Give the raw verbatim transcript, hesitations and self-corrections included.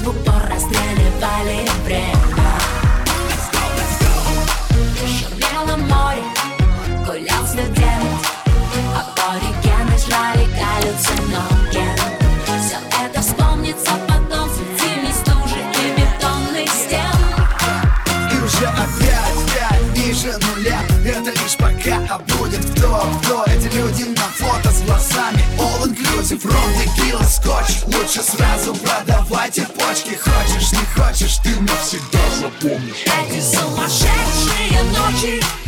в упор расстреливали время. Шумело море, гулял студент, аборигены жрали галлюциноген. Все это вспомнится потом среди стужи и бетонных стен. И уже опять, опять ниже нуля. Это лишь пока, а будет кто, кто эти люди на фото с глазами. All inclusive, ром, текила, скотч. Лучше сразу продавайте почки. Хочешь, не хочешь, ты навсегда запомнишь Эти сумасшедшие ночи